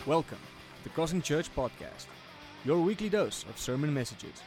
Welcome to the Crossing Church Podcast, your weekly dose of sermon messages.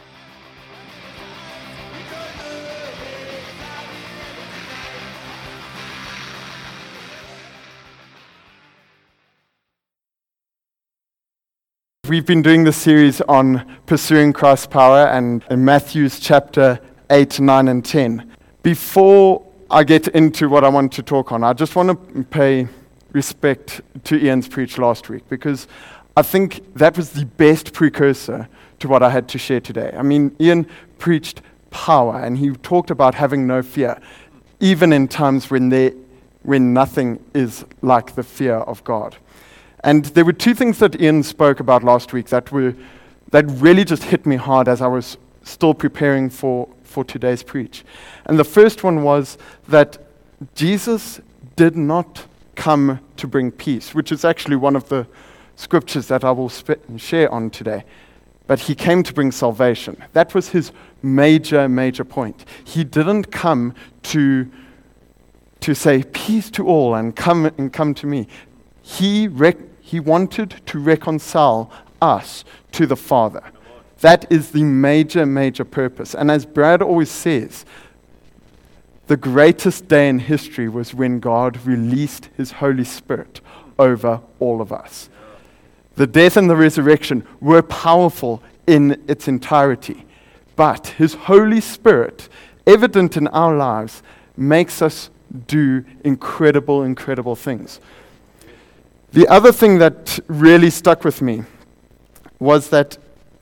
We've been doing this series on pursuing Christ's power and in Matthew's chapter 8, 9, and 10. Before I get into what I want to talk on, I just want to pay respect to Ian's preach last week because I think that was the best precursor to what I had to share today. I mean, Ian preached power and he talked about having no fear, even in times when nothing is like the fear of God. And there were two things that Ian spoke about last week that really just hit me hard as I was still preparing for today's preach. And the first one was that Jesus did not come to bring peace, which is actually one of the scriptures that I will share on today. But he came to bring salvation. That was his major point. He didn't come to say peace to all and come to me. He wanted to reconcile us to the Father. That is the major purpose. And as Brad always says, the greatest day in history was when God released His Holy Spirit over all of us. The death and the resurrection were powerful in its entirety, but His Holy Spirit, evident in our lives, makes us do incredible things. The other thing that really stuck with me was that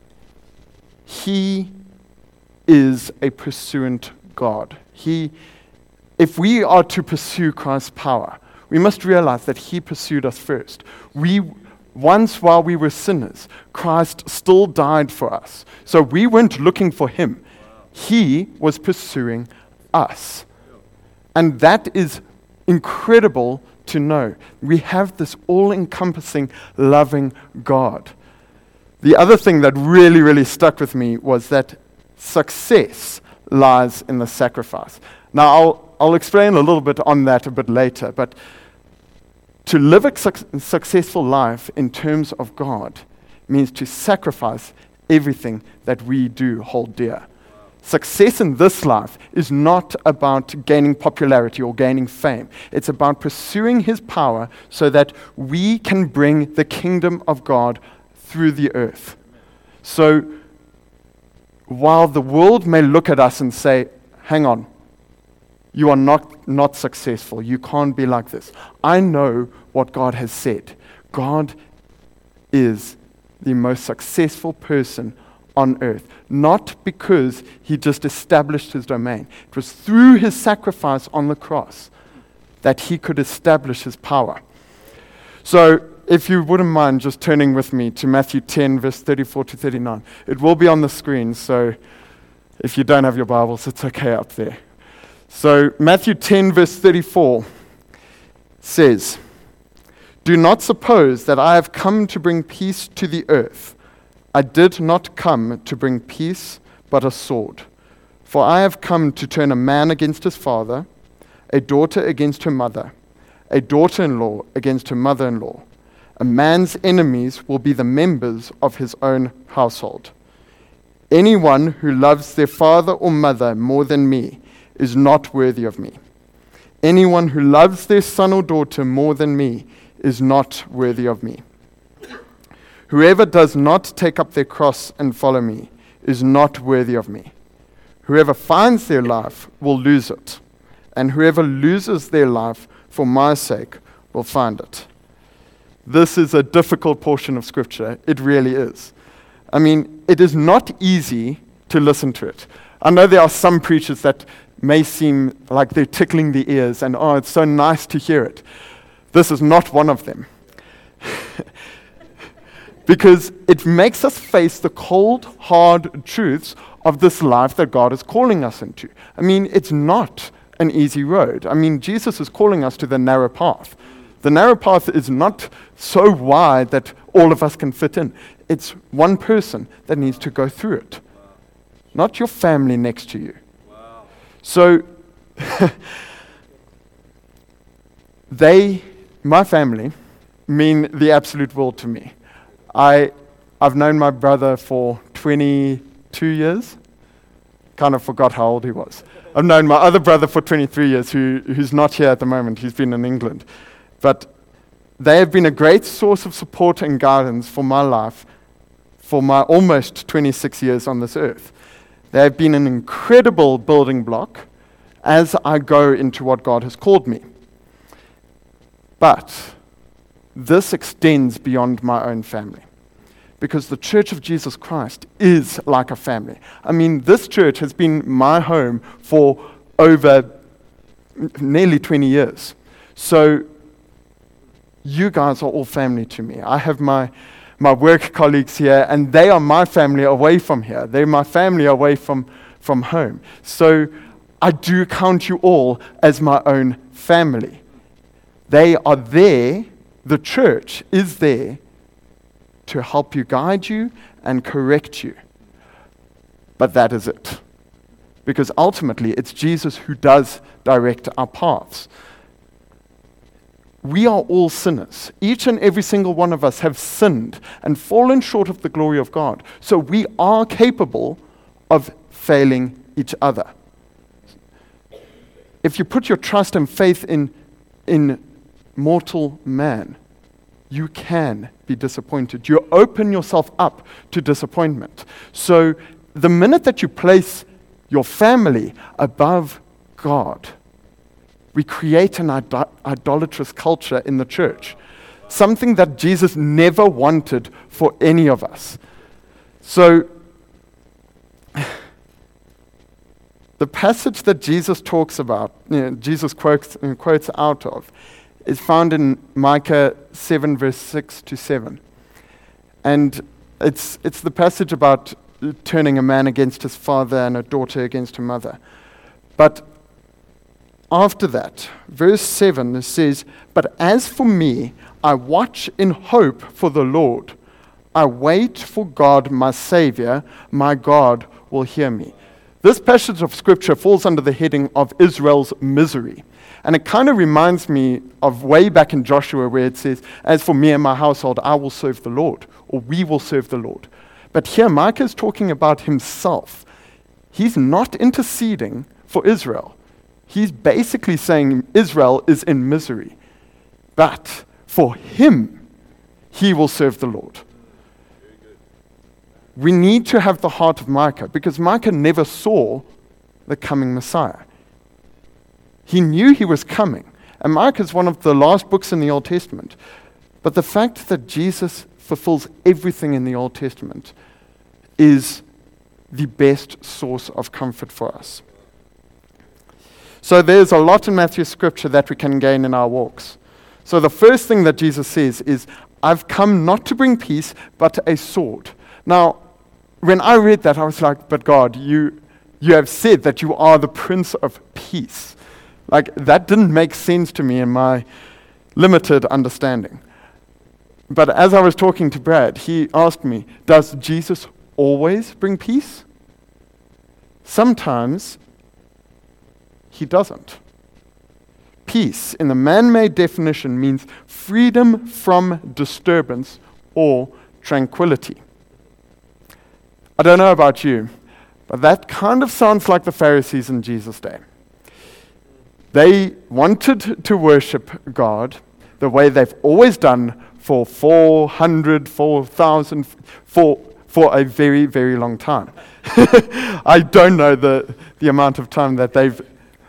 He is a pursuant God. If we are to pursue Christ's power, we must realize that He pursued us first. Once while we were sinners, Christ still died for us. So we weren't looking for Him. He was pursuing us. And that is incredible to know. We have this all-encompassing, loving God. The other thing that really stuck with me was that success lies in the sacrifice. Now, I'll explain a little bit on that a bit later, but to live a successful life in terms of God means to sacrifice everything that we do hold dear. Success in this life is not about gaining popularity or gaining fame. It's about pursuing His power so that we can bring the kingdom of God through the earth. So, while the world may look at us and say, hang on, you are not successful. You can't be like this. I know what God has said. God is the most successful person on earth, not because He just established His domain. It was through His sacrifice on the cross that He could establish His power. So, if you wouldn't mind just turning with me to Matthew 10, verse 34 to 39. It will be on the screen, so if you don't have your Bibles, it's okay up there. So, Matthew 10, verse 34 says, "Do not suppose that I have come to bring peace to the earth. I did not come to bring peace, but a sword. For I have come to turn a man against his father, a daughter against her mother, a daughter-in-law against her mother-in-law. A man's enemies will be the members of his own household. Anyone who loves their father or mother more than me is not worthy of me. Anyone who loves their son or daughter more than me is not worthy of me. Whoever does not take up their cross and follow me is not worthy of me. Whoever finds their life will lose it, and whoever loses their life for my sake will find it." This is a difficult portion of Scripture. It really is. I mean, it is not easy to listen to it. I know there are some preachers that may seem like they're tickling the ears and, oh, it's so nice to hear it. This is not one of them. Because it makes us face the cold, hard truths of this life that God is calling us into. I mean, it's not an easy road. I mean, Jesus is calling us to the narrow path. The narrow path is not so wide that all of us can fit in. It's one person that needs to go through it, not your family next to you. Wow. So, my family, mean the absolute world to me. I've known my brother for 22 years. Kind of forgot how old he was. I've known my other brother for 23 years who's not here at the moment. He's been in England. But they have been a great source of support and guidance for my life for my almost 26 years on this earth. They have been an incredible building block as I go into what God has called me. But this extends beyond my own family, because the Church of Jesus Christ is like a family. I mean, this church has been my home for over nearly 20 years. So you guys are all family to me. I have my work colleagues here, and they are my family away from here. They're my family away from home. So I do count you all as my own family. They are there, the church is there to help you, guide you, and correct you. But that is it. Because ultimately, it's Jesus who does direct our paths. We are all sinners. Each and every single one of us have sinned and fallen short of the glory of God. So we are capable of failing each other. If you put your trust and faith in mortal man, you can be disappointed. You open yourself up to disappointment. So the minute that you place your family above God, we create an idolatrous culture in the church, something that Jesus never wanted for any of us. So the passage that Jesus talks about, Jesus quotes out of, is found in Micah 7, verse 6 to 7. And it's the passage about turning a man against his father and a daughter against her mother. But after that, verse 7 says, "But as for me, I watch in hope for the Lord. I wait for God, my Savior. My God will hear me." This passage of Scripture falls under the heading of Israel's misery. And it kind of reminds me of way back in Joshua, where it says, "As for me and my household, I will serve the Lord," or "we will serve the Lord." But here Micah is talking about himself. He's not interceding for Israel. He's basically saying Israel is in misery. But for him, he will serve the Lord. We need to have the heart of Micah, because Micah never saw the coming Messiah. He knew he was coming. And Micah is one of the last books in the Old Testament. But the fact that Jesus fulfills everything in the Old Testament is the best source of comfort for us. So there's a lot in Matthew's scripture that we can gain in our walks. So the first thing that Jesus says is, "I've come not to bring peace, but a sword." Now, when I read that, I was like, "But God, you have said that you are the Prince of Peace." Like, that didn't make sense to me in my limited understanding. But as I was talking to Brad, he asked me, does Jesus always bring peace? Sometimes he doesn't. Peace, in the man-made definition, means freedom from disturbance or tranquility. I don't know about you, but that kind of sounds like the Pharisees in Jesus' day. They wanted to worship God the way they've always done for 400, 4,000, for a very, very long time. I don't know the amount of time that they've...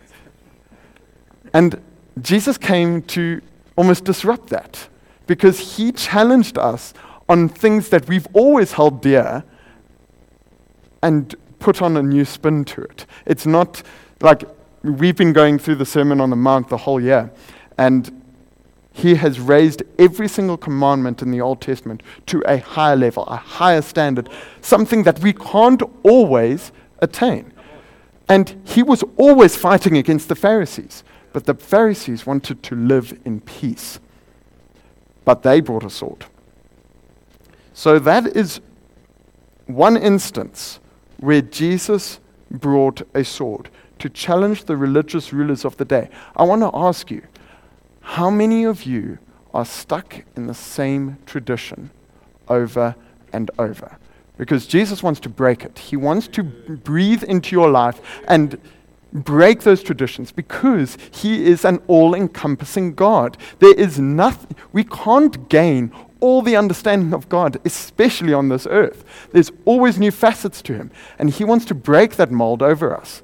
And Jesus came to almost disrupt that, because he challenged us on things that we've always held dear and put on a new spin to it. It's not like... We've been going through the Sermon on the Mount the whole year, and he has raised every single commandment in the Old Testament to a higher level, a higher standard, something that we can't always attain. And he was always fighting against the Pharisees, but the Pharisees wanted to live in peace. But they brought a sword. So that is one instance where Jesus brought a sword to challenge the religious rulers of the day. I want to ask you, how many of you are stuck in the same tradition over and over. Because Jesus wants to break it. He wants to breathe into your life and break those traditions, because He is an all-encompassing God. There is nothing, we can't gain all the understanding of God, especially on this earth. There's always new facets to Him, and He wants to break that mold over us.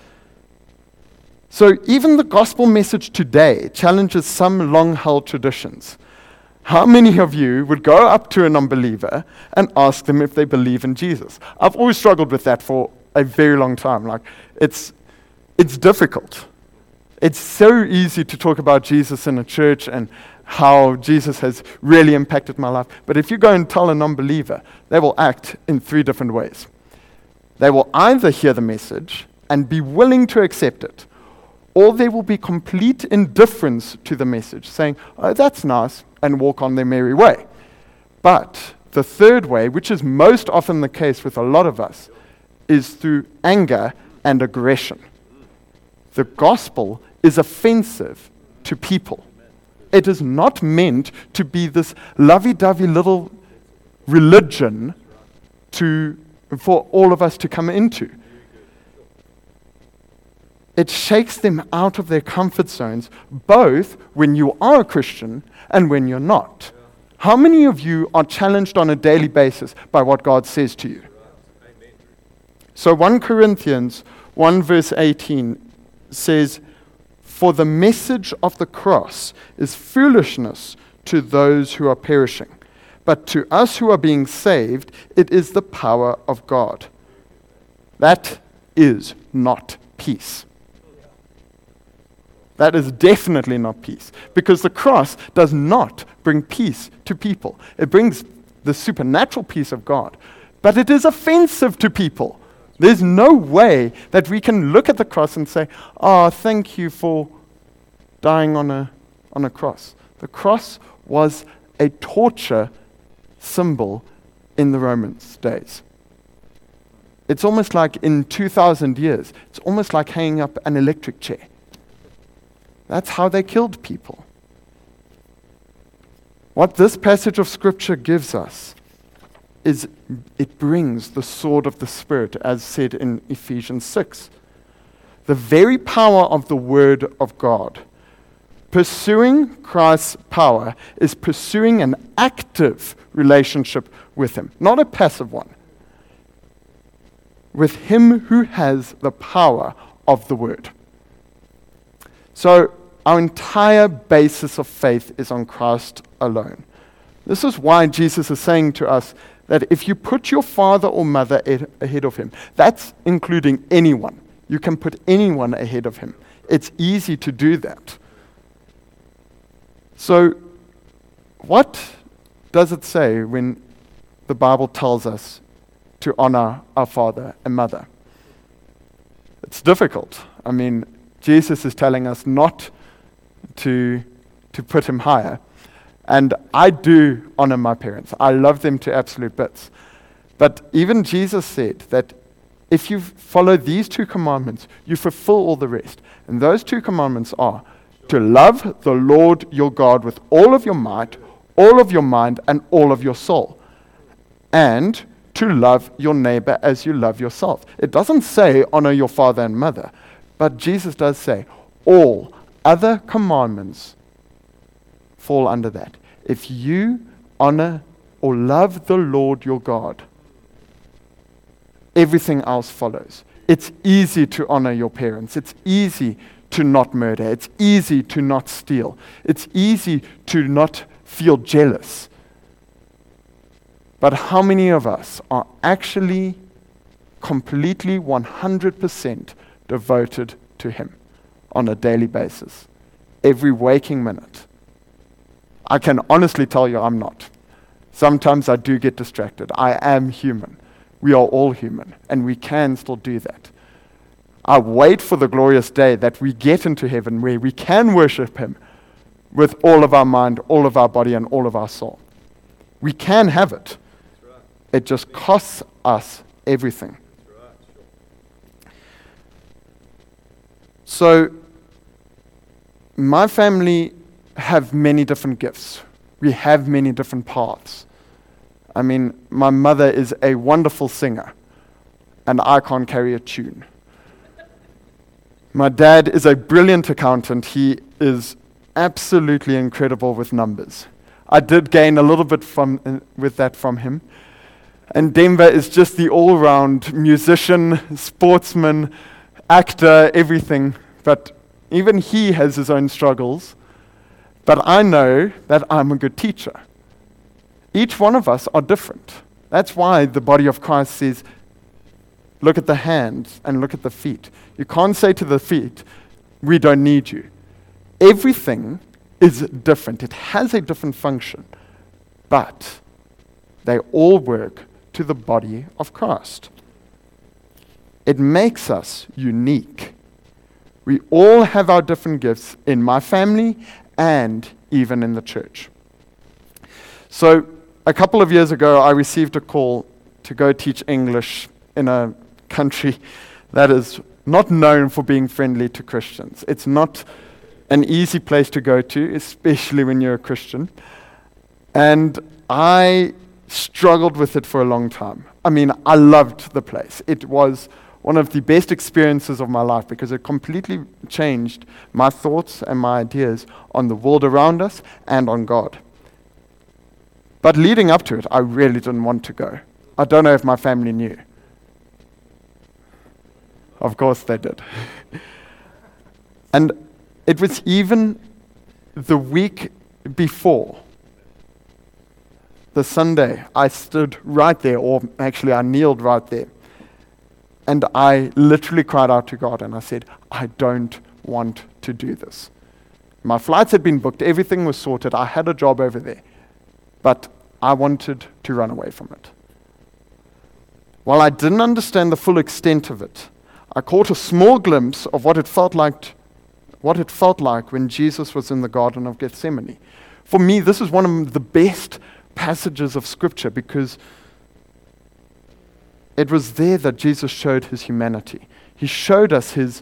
So even the gospel message today challenges some long-held traditions. How many of you would go up to an unbeliever and ask them if they believe in Jesus? I've always struggled with that for a very long time. Like, it's difficult. It's so easy to talk about Jesus in a church and how Jesus has really impacted my life. But if you go and tell a non-believer, they will act in 3 different ways. They will either hear the message and be willing to accept it, or there will be complete indifference to the message, saying, "Oh, that's nice," and walk on their merry way. But the third way, which is most often the case with a lot of us, is through anger and aggression. The gospel is offensive to people. It is not meant to be this lovey-dovey little religion for all of us to come into. It shakes them out of their comfort zones, both when you are a Christian and when you're not. How many of you are challenged on a daily basis by what God says to you? So 1 Corinthians 1 verse 18 says, "For the message of the cross is foolishness to those who are perishing, but to us who are being saved, it is the power of God." That is not peace. That is definitely not peace, because the cross does not bring peace to people. It brings the supernatural peace of God, but it is offensive to people. There's no way that we can look at the cross and say, "Oh, thank you for dying on a cross." The cross was a torture symbol in the Romans' days. It's almost like in 2,000 years, it's almost like hanging up an electric chair. That's how they killed people. What this passage of Scripture gives us is it brings the sword of the Spirit, as said in Ephesians 6. The very power of the Word of God. Pursuing Christ's power is pursuing an active relationship with Him, not a passive one. With Him who has the power of the Word. So our entire basis of faith is on Christ alone. This is why Jesus is saying to us that if you put your father or mother ahead of Him, that's including anyone. You can put anyone ahead of Him. It's easy to do that. So what does it say when the Bible tells us to honor our father and mother? It's difficult. I mean, Jesus is telling us not to put Him higher. And I do honor my parents. I love them to absolute bits. But even Jesus said that if you follow these 2 commandments, you fulfill all the rest. And those 2 commandments are to love the Lord your God with all of your might, all of your mind, and all of your soul. And to love your neighbor as you love yourself. It doesn't say honor your father and mother, but Jesus does say all other commandments fall under that. If you honor or love the Lord your God, everything else follows. It's easy to honor your parents. It's easy to not murder. It's easy to not steal. It's easy to not feel jealous. But how many of us are actually completely 100% devoted to Him on a daily basis, every waking minute? I can honestly tell you I'm not. Sometimes I do get distracted. I am human. We are all human, and we can still do that. I wait for the glorious day that we get into heaven where we can worship Him with all of our mind, all of our body, and all of our soul. We can have it. It just costs us everything. So, my family have many different gifts. We have many different paths. I mean, my mother is a wonderful singer, and I can't carry a tune. My dad is a brilliant accountant. He is absolutely incredible with numbers. I did gain a little bit with that from him. And Denver is just the all-round musician, sportsman, actor, everything. But even he has his own struggles. But I know that I'm a good teacher. Each one of us are different. That's why the body of Christ says, look at the hands and look at the feet. You can't say to the feet, we don't need you. Everything is different. It has a different function. But they all work to the body of Christ. It makes us unique. We all have our different gifts in my family and even in the church. So a couple of years ago, I received a call to go teach English in a country that is not known for being friendly to Christians. It's not an easy place to go to, especially when you're a Christian. And I struggled with it for a long time. I mean, I loved the place. It was one of the best experiences of my life because it completely changed my thoughts and my ideas on the world around us and on God. But leading up to it, I really didn't want to go. I don't know if my family knew. Of course they did. And it was even the week before, the Sunday, I stood right there, or actually I kneeled right there. And I literally cried out to God and I said, I don't want to do this. My flights had been booked, everything was sorted, I had a job over there. But I wanted to run away from it. While I didn't understand the full extent of it, I caught a small glimpse of what it felt like when Jesus was in the Garden of Gethsemane. For me, this is one of the best passages of Scripture because it was there that Jesus showed his humanity. He showed us his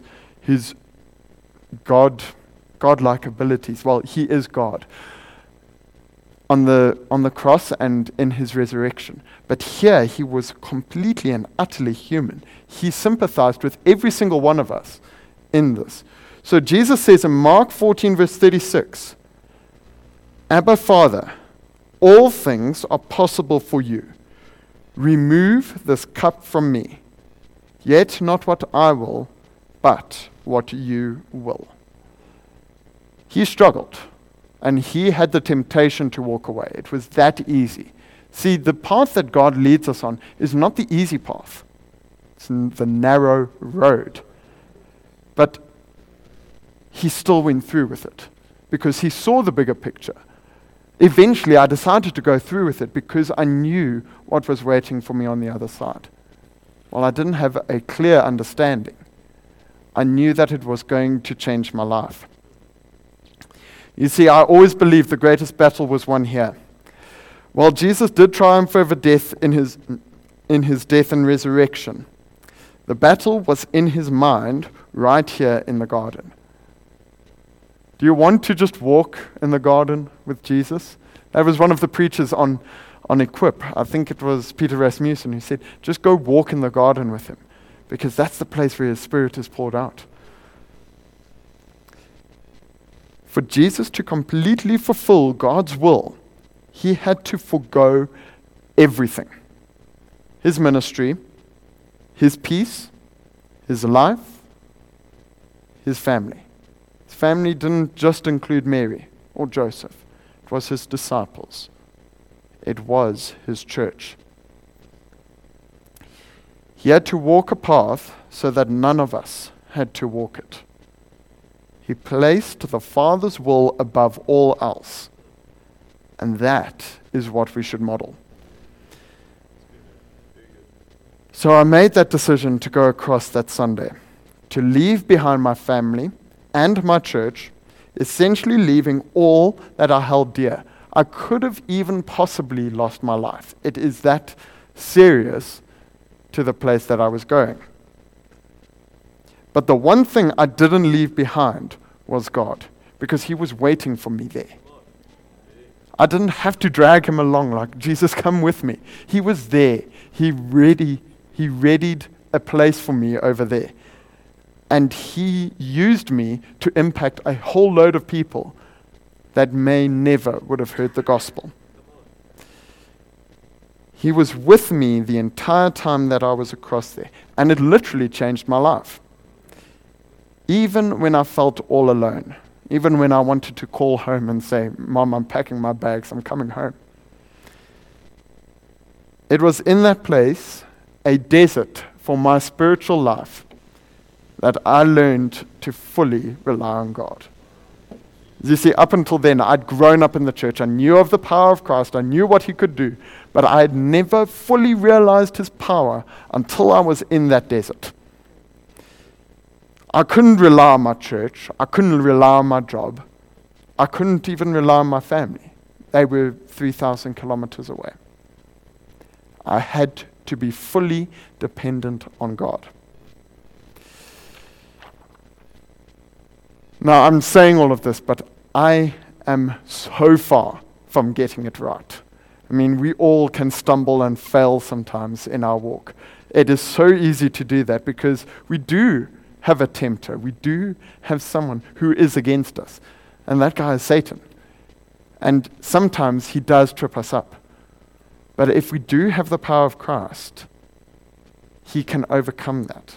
godlike abilities. Well, he is God on the cross and in his resurrection. But here he was completely and utterly human. He sympathized with every single one of us in this. So Jesus says in Mark 14 verse 36, Abba Father, all things are possible for you. Remove this cup from me. Yet not what I will, but what you will. He struggled, and he had the temptation to walk away. It was that easy. See, the path that God leads us on is not the easy path. It's the narrow road. But he still went through with it because he saw the bigger picture. Eventually, I decided to go through with it because I knew what was waiting for me on the other side. While I didn't have a clear understanding, I knew that it was going to change my life. You see, I always believed the greatest battle was won here. While Jesus did triumph over death in his death and resurrection, the battle was in his mind right here in the garden. Do you want to just walk in the garden with Jesus? That was one of the preachers on Equip. I think it was Peter Rasmussen who said, just go walk in the garden with him because that's the place where his Spirit is poured out. For Jesus to completely fulfill God's will, he had to forgo everything. His ministry, his peace, his life, his family. His family didn't just include Mary or Joseph. It was his disciples. It was his church. He had to walk a path so that none of us had to walk it. He placed the Father's will above all else. And that is what we should model. So I made that decision to go across that Sunday, to leave behind my family and my church, essentially leaving all that I held dear. I could have even possibly lost my life. It is that serious to the place that I was going. But the one thing I didn't leave behind was God, because he was waiting for me there. I didn't have to drag him along like, Jesus, come with me. He was there. He readied a place for me over there. And he used me to impact a whole load of people that may never would have heard the gospel. He was with me the entire time that I was across there. And it literally changed my life. Even when I felt all alone. Even when I wanted to call home and say, Mom, I'm packing my bags, I'm coming home. It was in that place, a desert for my spiritual life, that I learned to fully rely on God. You see, up until then, I'd grown up in the church. I knew of the power of Christ. I knew what he could do. But I had never fully realized his power until I was in that desert. I couldn't rely on my church. I couldn't rely on my job. I couldn't even rely on my family. They were 3,000 kilometers away. I had to be fully dependent on God. Now, I'm saying all of this, but I am so far from getting it right. I mean, we all can stumble and fail sometimes in our walk. It is so easy to do that because we do have a tempter. We do have someone who is against us. And that guy is Satan. And sometimes he does trip us up. But if we do have the power of Christ, he can overcome that.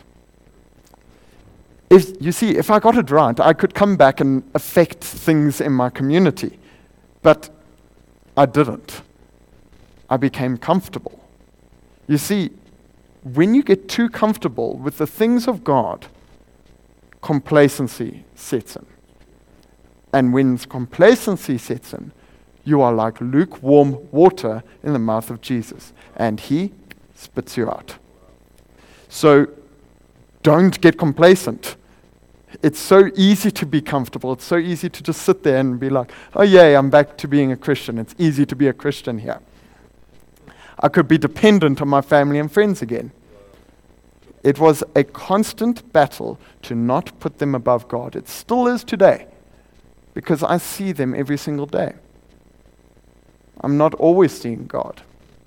If I got it right, I could come back and affect things in my community. But I didn't. I became comfortable. You see, when you get too comfortable with the things of God, complacency sets in. And when complacency sets in, you are like lukewarm water in the mouth of Jesus, and he spits you out. So don't get complacent. It's so easy to be comfortable. It's so easy to just sit there and be like, oh yay, I'm back to being a Christian. It's easy to be a Christian here. I could be dependent on my family and friends again. It was a constant battle to not put them above God. It still is today, because I see them every single day. I'm not always seeing God.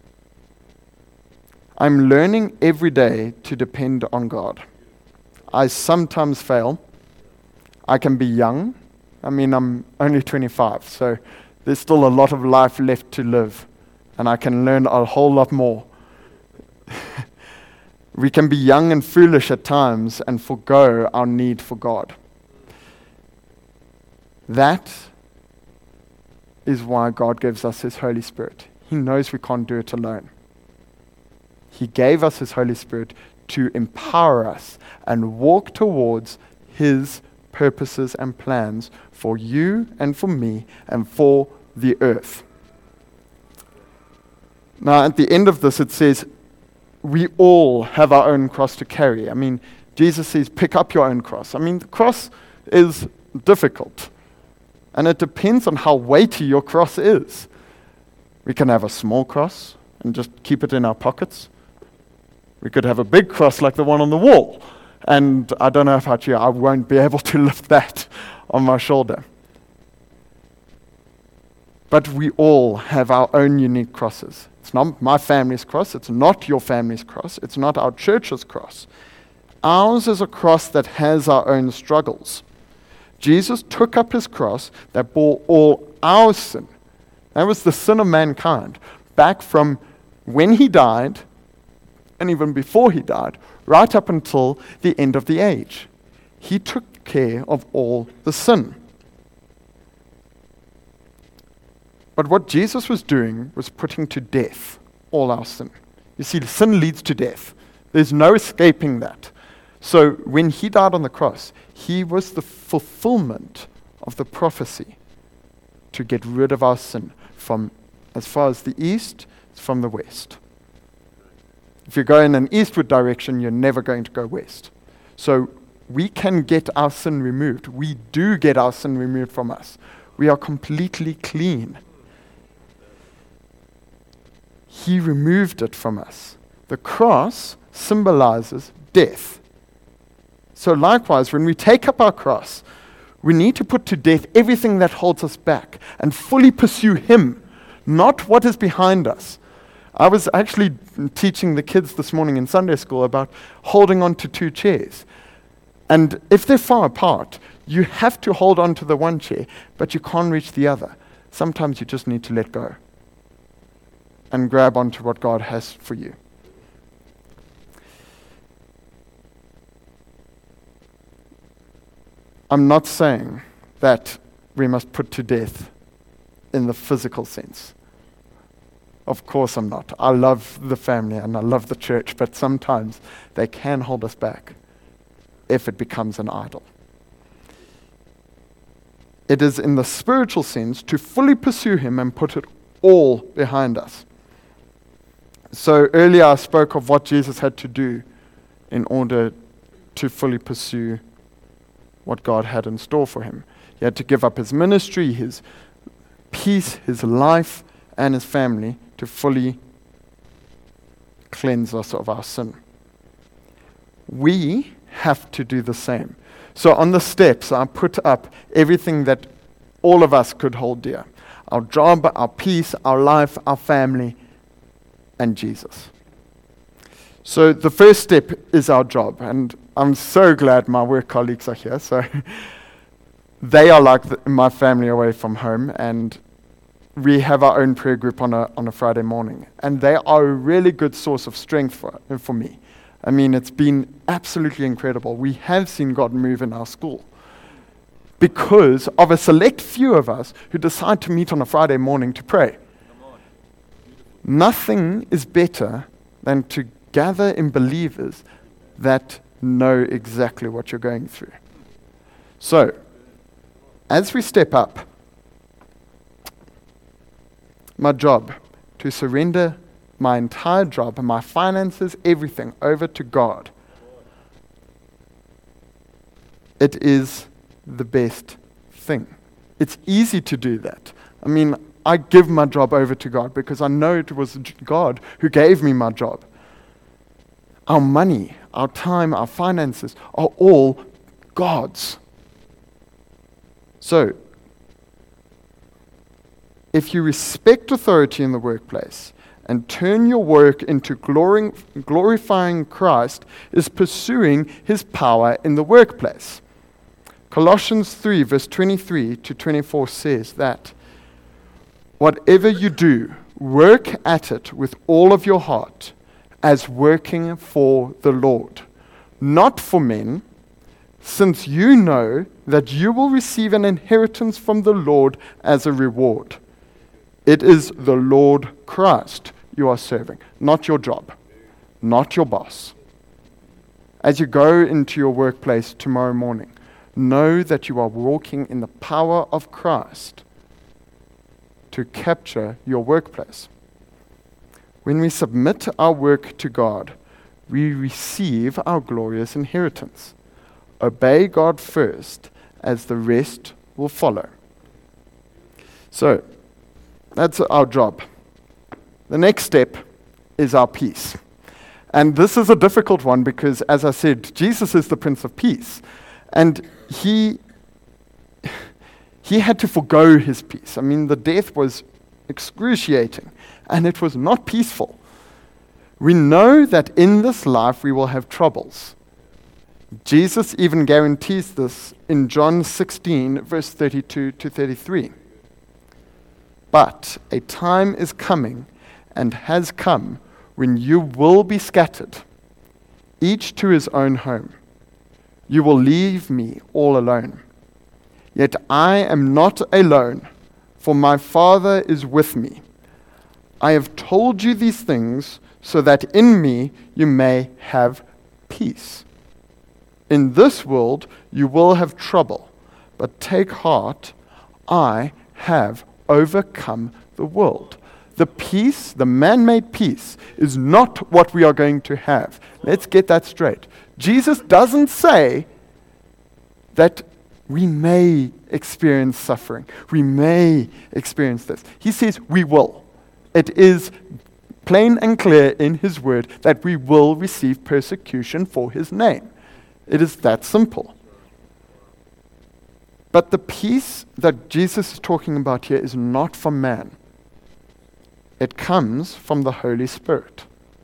I'm learning every day to depend on God. I sometimes fail. I can be young. I mean, I'm only 25, so there's still a lot of life left to live, and I can learn a whole lot more. We can be young and foolish at times and forgo our need for God. That is why God gives us his Holy Spirit. He knows we can't do it alone. He gave us his Holy Spirit to empower us and walk towards his purposes and plans for you and for me and for the earth. Now, at the end of this, it says, we all have our own cross to carry. I mean, Jesus says, pick up your own cross. I mean, the cross is difficult. And it depends on how weighty your cross is. We can have a small cross and just keep it in our pockets. We could have a big cross like the one on the wall. And I don't know about you, I won't be able to lift that on my shoulder. But we all have our own unique crosses. It's not my family's cross. It's not your family's cross. It's not our church's cross. Ours is a cross that has our own struggles. Jesus took up his cross that bore all our sin. That was the sin of mankind. Back from when he died, and even before he died, right up until the end of the age. He took care of all the sin. But what Jesus was doing was putting to death all our sin. You see, sin leads to death. There's no escaping that. So when he died on the cross, he was the fulfillment of the prophecy to get rid of our sin from as far as the east as from the west. If you go in an eastward direction, you're never going to go west. So we can get our sin removed. We do get our sin removed from us. We are completely clean. He removed it from us. The cross symbolizes death. So likewise, when we take up our cross, We need to put to death everything that holds us back and fully pursue Him, not what is behind us. I was actually teaching the kids this morning in Sunday school about holding on to two chairs. And if they're far apart, you have to hold on to the one chair, but you can't reach the other. Sometimes you just need to let go and grab onto what God has for you. I'm not saying that we must put to death in the physical sense. Of course I'm not. I love the family and I love the church, but sometimes they can hold us back if it becomes an idol. It is in the spiritual sense to fully pursue Him and put it all behind us. So earlier I spoke of what Jesus had to do in order to fully pursue what God had in store for Him. He had to give up His ministry, His peace, His life, and His family to fully cleanse us of our sin. We have to do the same. So on the steps, I put up everything that all of us could hold dear. Our job, our peace, our life, our family, and Jesus. So the first step is our job. And I'm so glad my work colleagues are here. So they are like my family away from home. And we have our own prayer group on a Friday morning. And they are a really good source of strength for me. I mean, it's been absolutely incredible. We have seen God move in our school because of a select few of us who decide to meet on a Friday morning to pray. Nothing is better than to gather in believers that know exactly what you're going through. So, as we step up, my job to surrender my entire job, my finances, everything over to God. It is the best thing. It's easy to do that. I mean, I give my job over to God because I know it was God who gave me my job. Our money, our time, our finances are all God's. So, if you respect authority in the workplace, and turn your work into glorifying Christ, is pursuing His power in the workplace. Colossians 3, verse 23 to 24 says that, whatever you do, work at it with all of your heart, as working for the Lord, not for men, since you know that you will receive an inheritance from the Lord as a reward. It is the Lord Christ you are serving, not your job, not your boss. As you go into your workplace tomorrow morning, know that you are walking in the power of Christ to capture your workplace. When we submit our work to God, we receive our glorious inheritance. Obey God first, as the rest will follow. So, that's our job. The next step is our peace. And this is a difficult one because, as I said, Jesus is the Prince of Peace. And he had to forgo his peace. I mean, the death was excruciating, and it was not peaceful. We know that in this life we will have troubles. Jesus even guarantees this in John 16, verse 32 to 33. But a time is coming and has come when you will be scattered, each to his own home. You will leave me all alone. Yet I am not alone, for my Father is with me. I have told you these things so that in me you may have peace. In this world you will have trouble, but take heart, I have overcome the world. The peace, the man-made peace, is not what we are going to have. Let's get that straight. Jesus doesn't say that we may experience suffering. We may experience this. He says we will. It is plain and clear in his word that we will receive persecution for his name. It is that simple. But the peace that Jesus is talking about here is not from man. It comes from the Holy Spirit.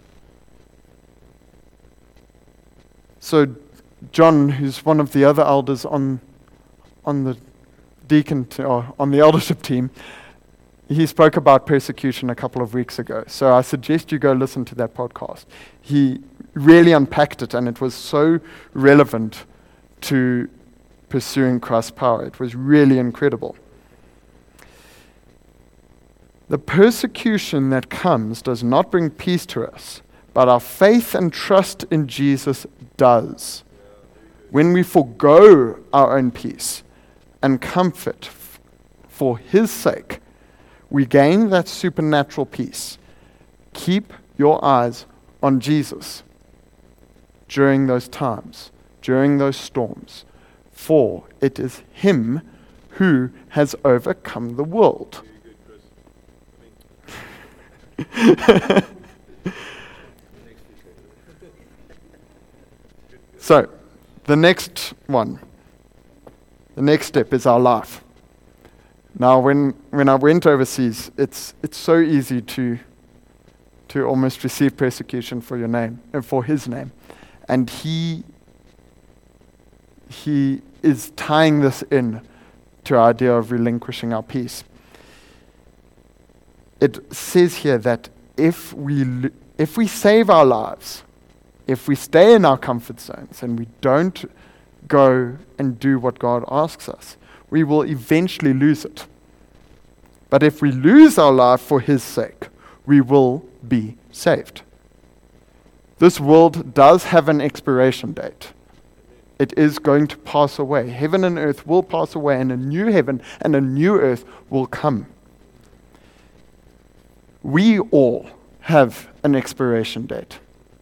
So John, who's one of the other elders on the on the eldership team, he spoke about persecution a couple of weeks ago. So I suggest you go listen to that podcast. He really unpacked it, and it was so relevant to pursuing Christ's power. It was really incredible. The persecution that comes does not bring peace to us, but our faith and trust in Jesus does. When we forgo our own peace and comfort for His sake, we gain that supernatural peace. Keep your eyes on Jesus during those times, during those storms, for it is Him who has overcome the world. So, the next step is our life. Now, when I went overseas, it's so easy to almost receive persecution for your name and for His name, and He is tying this in to our idea of relinquishing our peace. It says here that if we save our lives, if we stay in our comfort zones and we don't go and do what God asks us, we will eventually lose it. But if we lose our life for His sake, we will be saved. This world does have an expiration date. It is going to pass away. Heaven and earth will pass away, and a new heaven and a new earth will come. We all have an expiration date.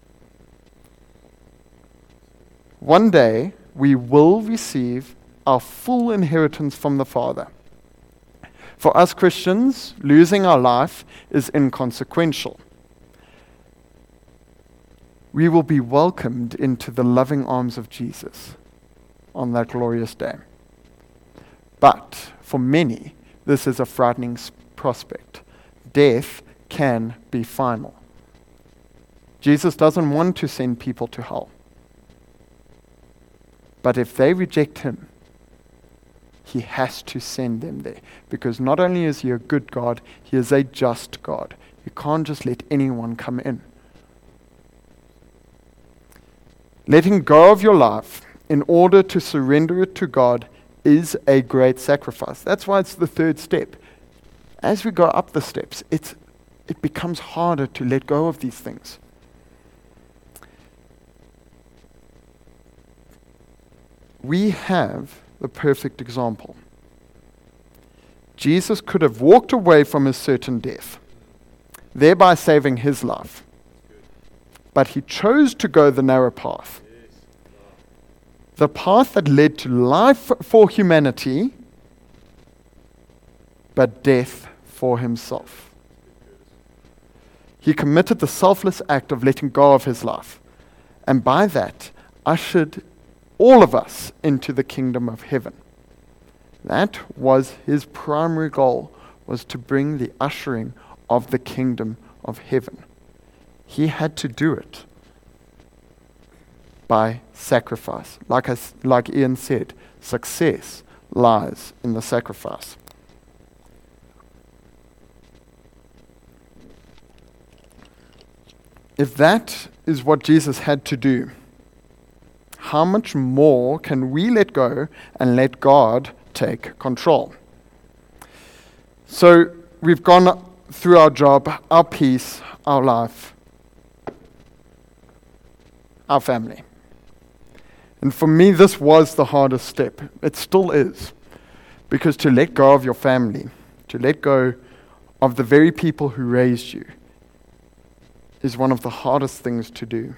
One day, we will receive our full inheritance from the Father. For us Christians, losing our life is inconsequential. We will be welcomed into the loving arms of Jesus on that glorious day. But for many, this is a frightening prospect. Death can be final. Jesus doesn't want to send people to hell. But if they reject Him, He has to send them there. Because not only is He a good God, He is a just God. You can't just let anyone come in. Letting go of your life in order to surrender it to God is a great sacrifice. That's why it's the third step. As we go up the steps, it becomes harder to let go of these things. We have the perfect example. Jesus could have walked away from His certain death, thereby saving His life. But He chose to go the narrow path. The path that led to life for humanity, but death for Himself. He committed the selfless act of letting go of His life, and by that ushered all of us into the kingdom of heaven. That was His primary goal, was to bring the ushering of the kingdom of heaven. He had to do it by sacrifice. Like Ian said, success lies in the sacrifice. If that is what Jesus had to do, how much more can we let go and let God take control? So we've gone through our job, our peace, our life, our family. And for me, this was the hardest step. It still is. Because to let go of your family, to let go of the very people who raised you, is one of the hardest things to do.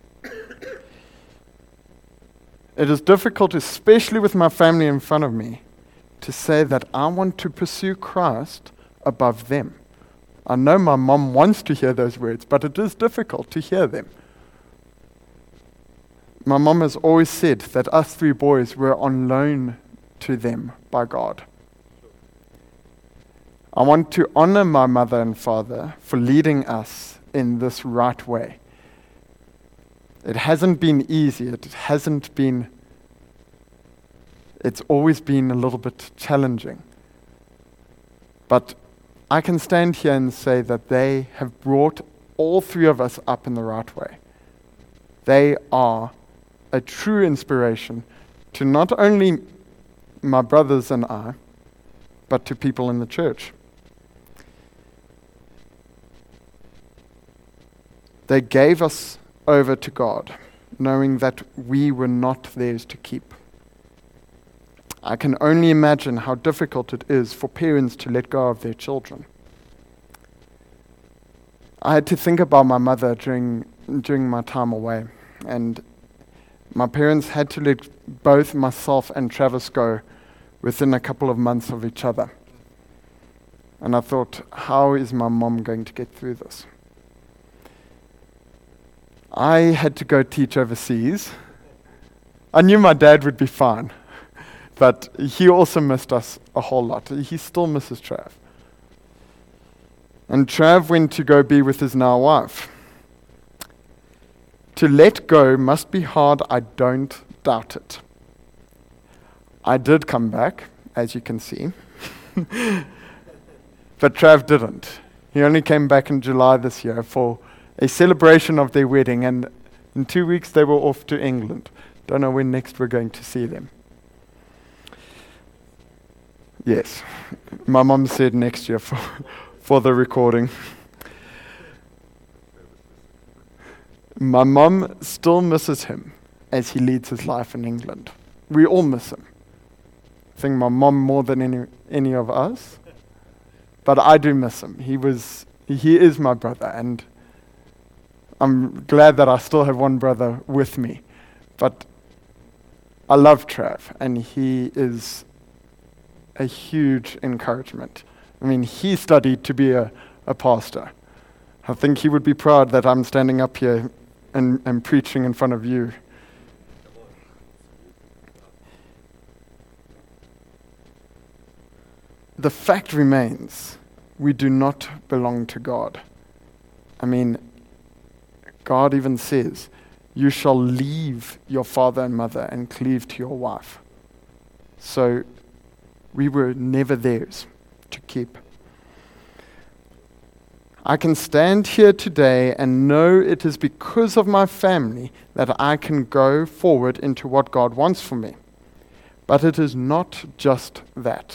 It is difficult, especially with my family in front of me, to say that I want to pursue Christ above them. I know my mom wants to hear those words, but it is difficult to hear them. My mom has always said that us three boys were on loan to them by God. I want to honor my mother and father for leading us in this right way. It hasn't been easy. It's always been a little bit challenging. But I can stand here and say that they have brought all three of us up in the right way. They are a true inspiration to not only my brothers and I, but to people in the church. They gave us over to God, knowing that we were not theirs to keep. I can only imagine how difficult it is for parents to let go of their children. I had to think about my mother during my time away, and my parents had to let both myself and Travis go within a couple of months of each other. And I thought, how is my mom going to get through this? I had to go teach overseas. I knew my dad would be fine, but he also missed us a whole lot. He still misses Trav. And Trav went to go be with his now wife. To let go must be hard, I don't doubt it. I did come back, as you can see, but Trav didn't. He only came back in July this year for a celebration of their wedding, and in 2 weeks they were off to England. Don't know when next we're going to see them. Yes, my mom said next year for the recording. My mom still misses him as he leads his life in England. We all miss him. I think my mom more than any of us, but I do miss him. He is my brother, and I'm glad that I still have one brother with me. But I love Trav, and he is a huge encouragement. I mean, he studied to be a pastor. I think he would be proud that I'm standing up here and preaching in front of you. The fact remains, we do not belong to God. I mean, God even says, you shall leave your father and mother and cleave to your wife. So we were never theirs to keep. I can stand here today and know it is because of my family that I can go forward into what God wants for me. But it is not just that.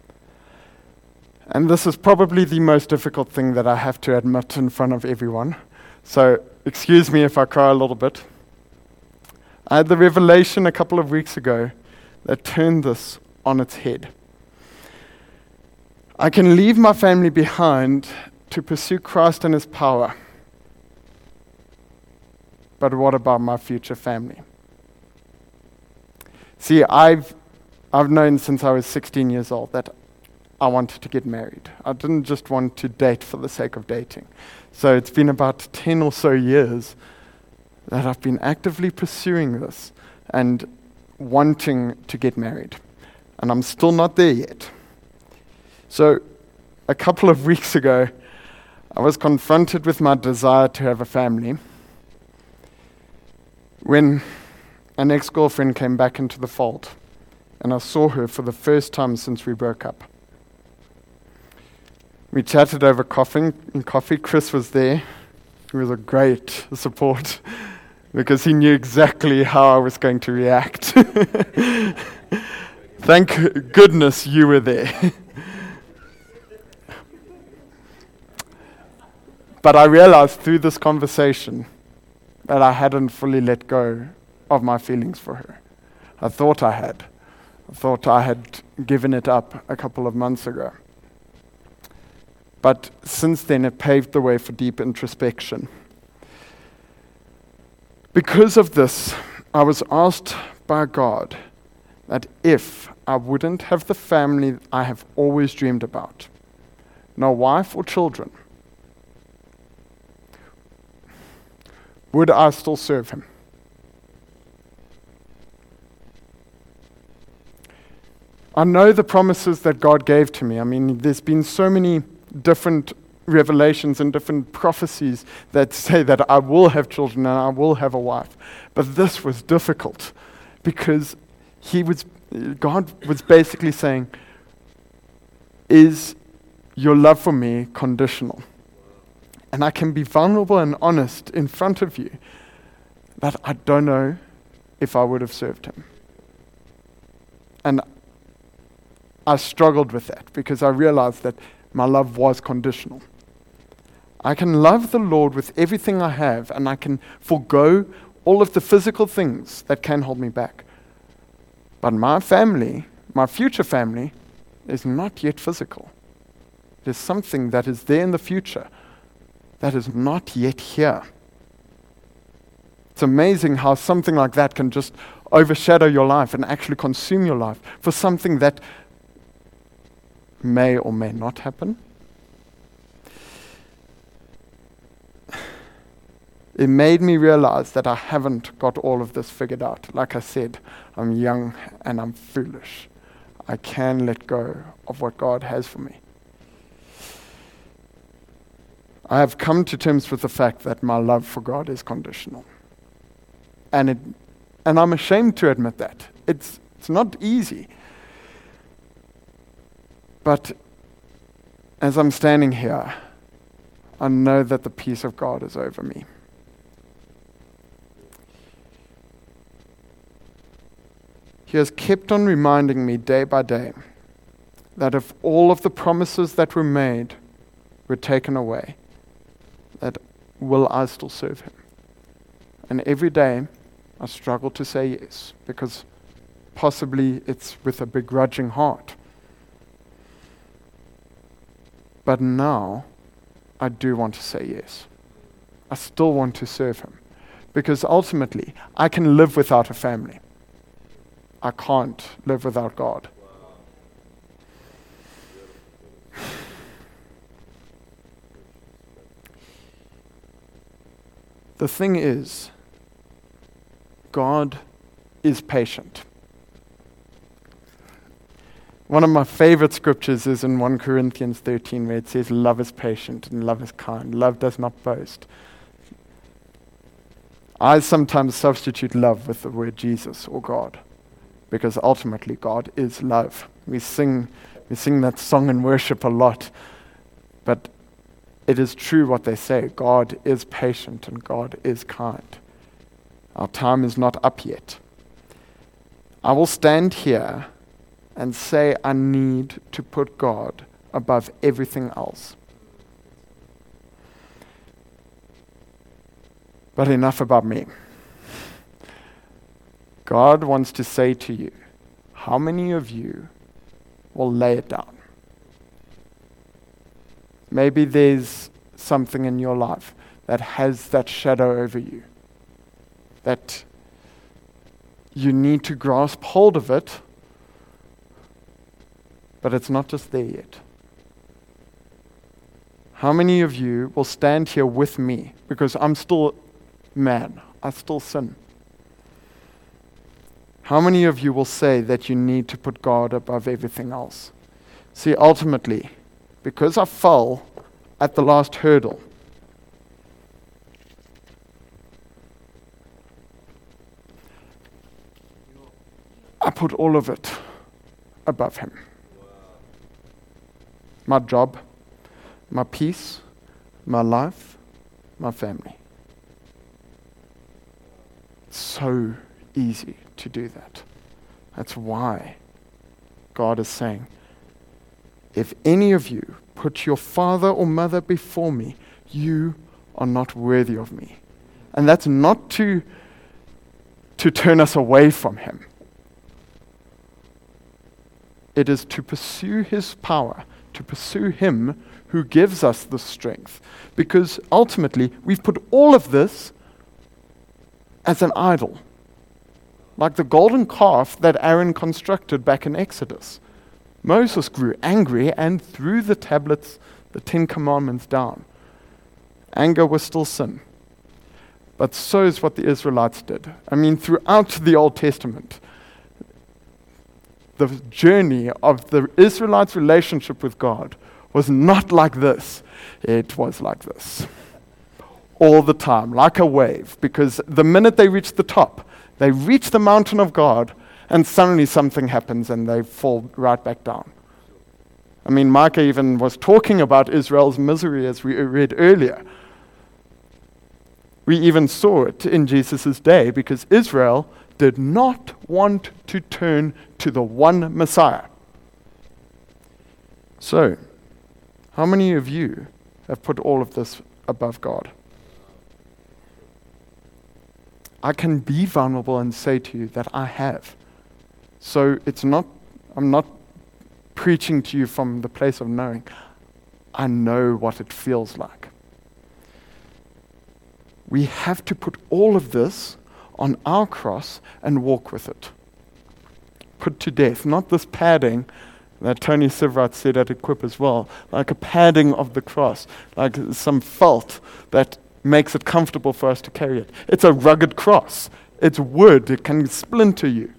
And this is probably the most difficult thing that I have to admit in front of everyone. So excuse me if I cry a little bit. I had the revelation a couple of weeks ago that turned this on its head. I can leave my family behind to pursue Christ and His power. But what about my future family? See, I've known since I was 16 years old that I wanted to get married. I didn't just want to date for the sake of dating. So it's been about 10 or so years that I've been actively pursuing this and wanting to get married. And I'm still not there yet. So a couple of weeks ago, I was confronted with my desire to have a family when an ex-girlfriend came back into the fold, and I saw her for the first time since we broke up. We chatted over coffee. Chris was there. He was a great support because he knew exactly how I was going to react. Thank goodness you were there. But I realized through this conversation that I hadn't fully let go of my feelings for her. I thought I had. I thought I had given it up a couple of months ago. But since then, it paved the way for deep introspection. Because of this, I was asked by God that if I wouldn't have the family I have always dreamed about, no wife or children, would I still serve Him? I know the promises that God gave to me. I mean, there's been so many different revelations and different prophecies that say that I will have children and I will have a wife. But this was difficult because God was basically saying, is your love for me conditional? And I can be vulnerable and honest in front of you that I don't know if I would have served him. And I struggled with that because I realized that my love was conditional. I can love the Lord with everything I have, and I can forego all of the physical things that can hold me back. But my family, my future family, is not yet physical. There's something that is there in the future that is not yet here. It's amazing how something like that can just overshadow your life and actually consume your life for something that may or may not happen. It made me realize that I haven't got all of this figured out. Like I said, I'm young and I'm foolish. I can let go of what God has for me. I have come to terms with the fact that my love for God is conditional. And I'm ashamed to admit that. It's not easy. But as I'm standing here, I know that the peace of God is over me. He has kept on reminding me day by day that if all of the promises that were made were taken away, that will I still serve him? And every day I struggle to say yes, because possibly it's with a begrudging heart. But now I do want to say yes. I still want to serve him, because ultimately I can live without a family. I can't live without God. The thing is, God is patient. One of my favorite scriptures is in 1 Corinthians 13, where it says, love is patient and love is kind. Love does not boast. I sometimes substitute love with the word Jesus or God, because ultimately God is love. We sing that song in worship a lot, but it is true what they say. God is patient and God is kind. Our time is not up yet. I will stand here and say I need to put God above everything else. But enough about me. God wants to say to you, how many of you will lay it down? Maybe there's something in your life that has that shadow over you, that you need to grasp hold of it, but it's not just there yet. How many of you will stand here with me? Because I'm still man, I still sin. How many of you will say that you need to put God above everything else? See, ultimately, because I fell at the last hurdle, I put all of it above him. My job, my peace, my life, my family. It's so easy to do that. That's why God is saying, if any of you put your father or mother before me, you are not worthy of me. And that's not to turn us away from him. It is to pursue his power, to pursue him who gives us the strength. Because ultimately, we've put all of this as an idol. Like the golden calf that Aaron constructed back in Exodus. Moses grew angry and threw the tablets, the 10 Commandments, down. Anger was still sin. But so is what the Israelites did. I mean, throughout the Old Testament, the journey of the Israelites' relationship with God was not like this. It was like this. All the time, like a wave, because the minute they reach the top, they reach the mountain of God, and suddenly something happens and they fall right back down. I mean, Micah even was talking about Israel's misery as we read earlier. We even saw it in Jesus' day because Israel did not want to turn to the one Messiah. So, how many of you have put all of this above God? I can be vulnerable and say to you that I have. So I'm not preaching to you from the place of knowing. I know what it feels like. We have to put all of this on our cross and walk with it. Put to death, not this padding that Tony Sivrat said at Equip as well, like a padding of the cross, like some felt that makes it comfortable for us to carry it. It's a rugged cross. It's wood. It can splinter you.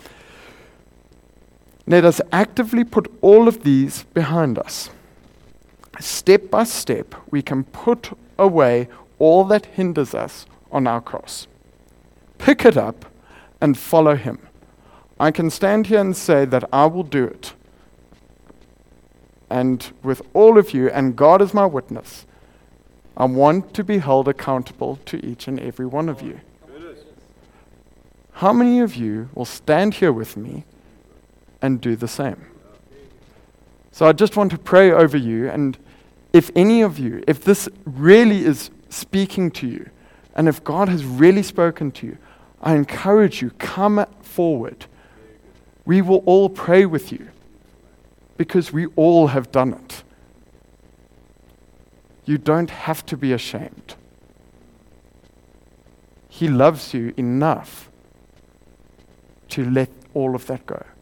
Let us actively put all of these behind us. Step by step, we can put away all that hinders us on our cross. Pick it up and follow Him. I can stand here and say that I will do it. And with all of you, and God is my witness, I want to be held accountable to each and every one of you. How many of you will stand here with me and do the same? So I just want to pray over you, and if any of you, if this really is speaking to you, and if God has really spoken to you, I encourage you, come forward. We will all pray with you, because we all have done it. You don't have to be ashamed. He loves you enough to let all of that go.